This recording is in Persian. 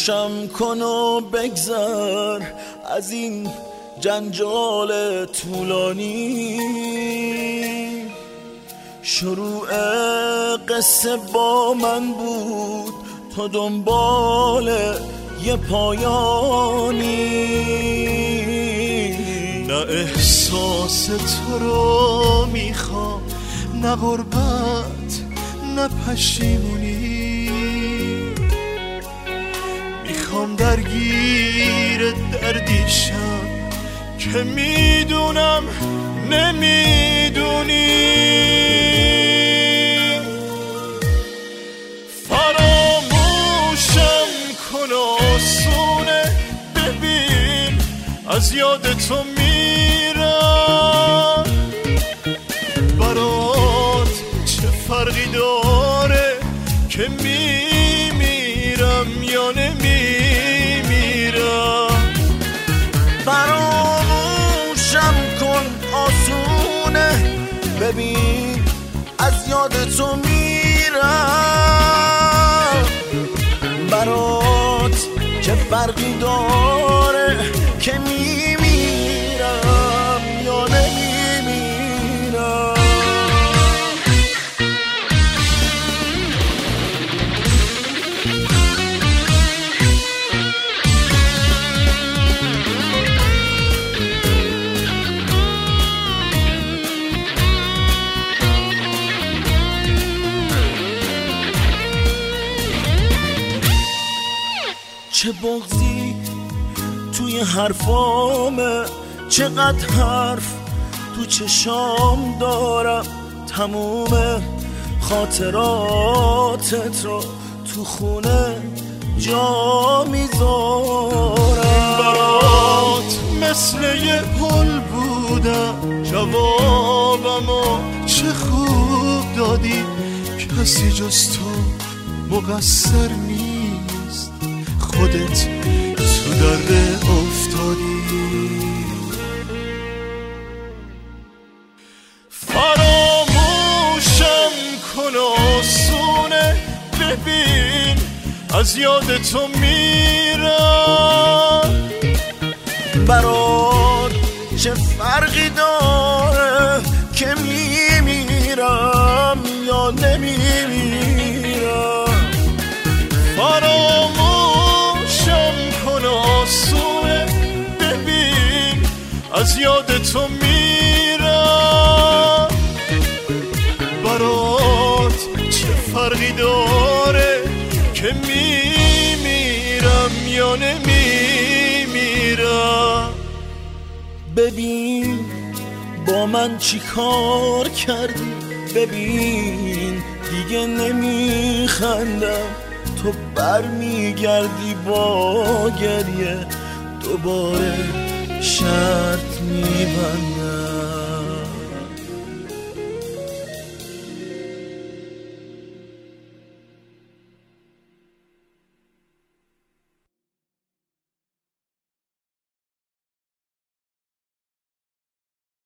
روشن کن و بگذر از این جنجال طولانی. شروع قصه با من بود تا دنبال یه پایانی. نه احساس تو رو میخوام، نه غربت نه پشیمونی. میخوام درگیر دردی شم که میدونم نمیدونی. فراموشم کن آسونه، ببین از یاد تو میرم. برات چه فرقی داره که میمیرم یا نمیمیرم. فراموشم کن آسونه، ببین از یاد تو میرم. برات چه فرقی داره که میمیرم یا نمیمیرم. چه بغضی توی حرفامه، چقدر حرف تو چشام دارم. تموم خاطراتت رو تو خونه جا میذارم. برات مثل یه پل بودم، جوابمو چه خوب دادی. کسی جز تو مقصر نیست، خودت تو درد افتادی. فراموشم کن آسونه، ببین از یاد تو میرم. برات چه فرقی داره که میمیرم یا نمیمیرم. فراموشم کن آسونه، ببین از یاد تو میرم. برات چه فرقی داره که میمیرم یا نمیمیرم. ببین با من چی کار کردی، ببین دیگه نمیخندم. تو برمیگردی با گریه، دوباره شرط میبندم.